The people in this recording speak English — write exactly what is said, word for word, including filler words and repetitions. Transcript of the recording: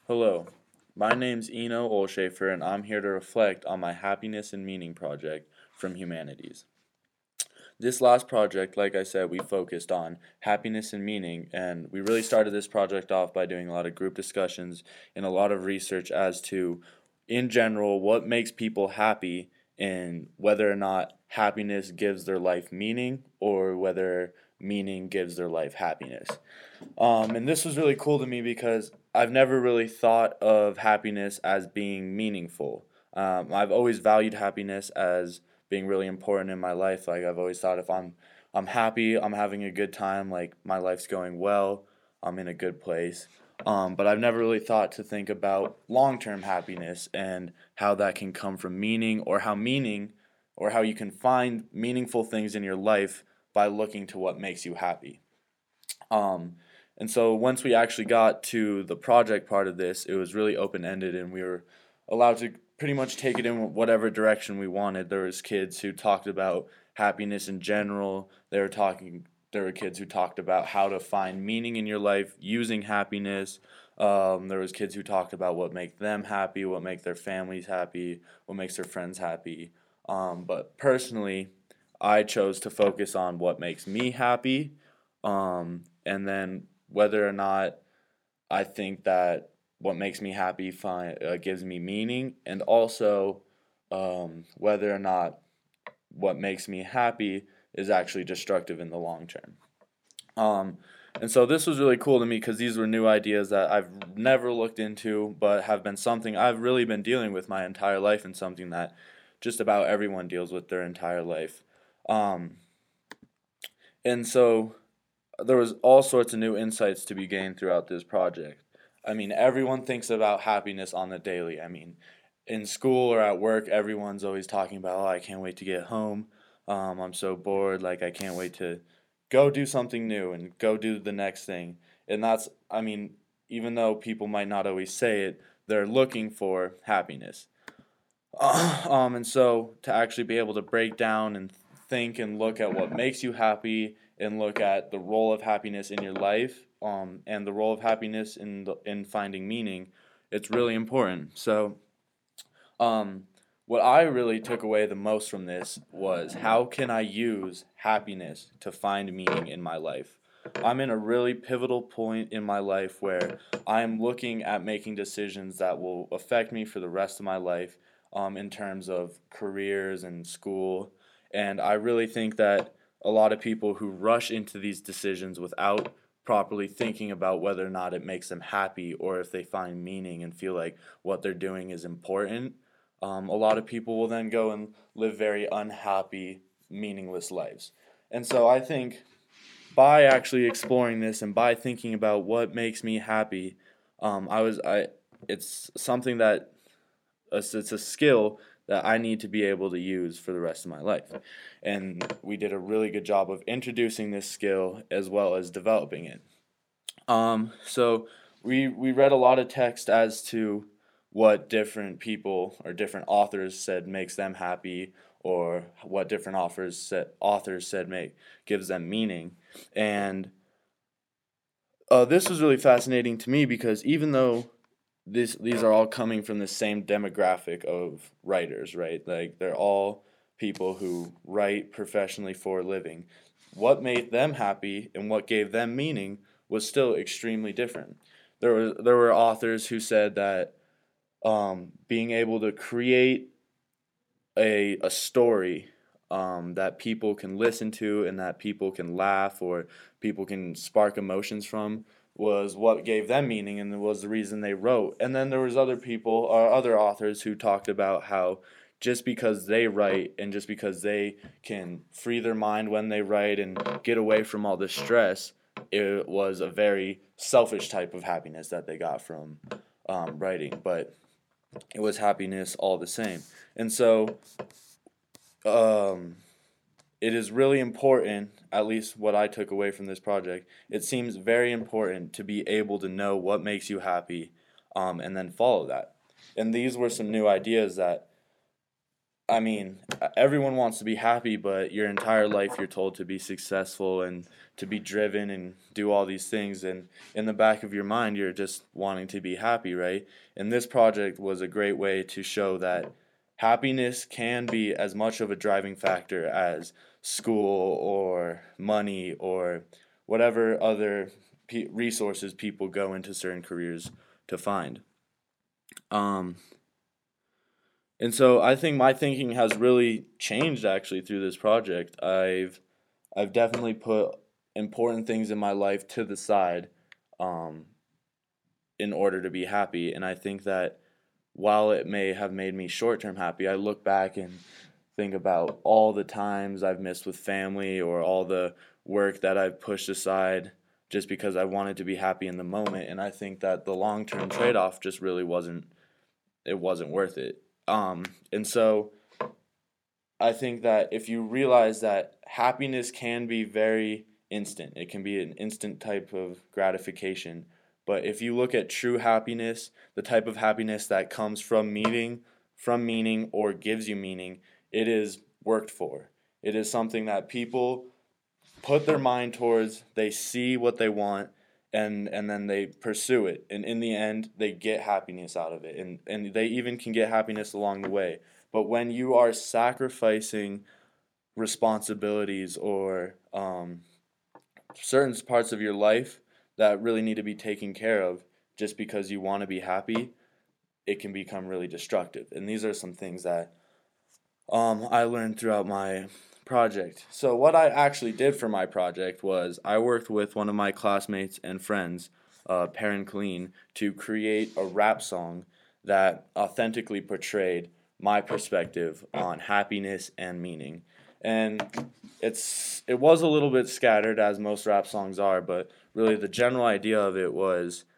Hello, my name's Eno Olshafer, and I'm here to reflect on my happiness and meaning project from Humanities. This last project, like I said, we focused on happiness and meaning, and we really started this project off by doing a lot of group discussions and a lot of research as to, in general, what makes people happy and whether or not happiness gives their life meaning or whether meaning gives their life happiness. Um, and this was really cool to me because I've never really thought of happiness as being meaningful. Um, I've always valued happiness as being really important in my life. Like I've always thought if I'm I'm happy, I'm having a good time, like my life's going well, I'm in a good place. Um, but I've never really thought to think about long-term happiness and how that can come from meaning or how meaning or how you can find meaningful things in your life by looking to what makes you happy. Um, and so once we actually got to the project part of this, it was really open ended, and we were allowed to pretty much take it in whatever direction we wanted. There was kids who talked about happiness in general. They were talking. There were kids who talked about how to find meaning in your life using happiness. Um, there was kids who talked about what makes them happy, what makes their families happy, what makes their friends happy. Um, but personally, I chose to focus on what makes me happy, um, and then whether or not I think that what makes me happy find, uh, gives me meaning, and also um, whether or not what makes me happy is actually destructive in the long term. Um, and so this was really cool to me because these were new ideas that I've never looked into, but have been something I've really been dealing with my entire life, and something that just about everyone deals with their entire life. Um, and so there was all sorts of new insights to be gained throughout this project. I mean, everyone thinks about happiness on the daily. I mean, in school or at work, everyone's always talking about, oh, I can't wait to get home. Um, I'm so bored. Like, I can't wait to go do something new and go do the next thing. And that's, I mean, even though people might not always say it, they're looking for happiness. um, and so to actually be able to break down and think and look at what makes you happy and look at the role of happiness in your life, um, and the role of happiness in the, in finding meaning, it's really important. So, um, what I really took away the most from this was how can I use happiness to find meaning in my life? I'm in a really pivotal point in my life where I'm looking at making decisions that will affect me for the rest of my life, um, in terms of careers and school. And I really think that a lot of people who rush into these decisions without properly thinking about whether or not it makes them happy or if they find meaning and feel like what they're doing is important, um, a lot of people will then go and live very unhappy, meaningless lives. And so I think by actually exploring this and by thinking about what makes me happy, um, I was I it's something that it's, it's a skill that I need to be able to use for the rest of my life. And we did a really good job of introducing this skill as well as developing it. Um, so we we read a lot of text as to what different people or different authors said makes them happy, or what different authors said authors said make gives them meaning. And uh, this was really fascinating to me because even though this these are all coming from the same demographic of writers, right? Like they're all people who write professionally for a living. What made them happy and what gave them meaning was still extremely different. There were there were authors who said that um, being able to create a a story, um, that people can listen to and that people can laugh or people can spark emotions from was what gave them meaning and was the reason they wrote. And then there was other people or other authors who talked about how just because they write and just because they can free their mind when they write and get away from all the stress, it was a very selfish type of happiness that they got from um, writing. But it was happiness all the same. And so um, it is really important, at least what I took away from this project, it seems very important to be able to know what makes you happy, um, and then follow that. And these were some new ideas that I mean, everyone wants to be happy, but your entire life you're told to be successful and to be driven and do all these things. And in the back of your mind, you're just wanting to be happy, right? And this project was a great way to show that happiness can be as much of a driving factor as school or money or whatever other p- resources people go into certain careers to find. Um, and so I think my thinking has really changed actually through this project. I've I've definitely put important things in my life to the side um, in order to be happy, and I think that while it may have made me short term happy, I look back and think about all the times I've missed with family or all the work that I've pushed aside just because I wanted to be happy in the moment, and I think that the long term trade off just really wasn't it wasn't worth it. Um, and so I think that if you realize that happiness can be very instant, it can be an instant type of gratification. But if you look at true happiness, the type of happiness that comes from meaning, from meaning or gives you meaning, it is worked for. It is something that people put their mind towards, they see what they want, and and then they pursue it, and in the end they get happiness out of it, and and they even can get happiness along the way. But when you are sacrificing responsibilities or um, certain parts of your life that really need to be taken care of just because you want to be happy, it can become really destructive. And these are some things that um, I learned throughout my project. So what I actually did for my project was I worked with one of my classmates and friends, uh, Perrin Colleen, to create a rap song that authentically portrayed my perspective on happiness and meaning. And it's it was a little bit scattered as most rap songs are, but really the general idea of it was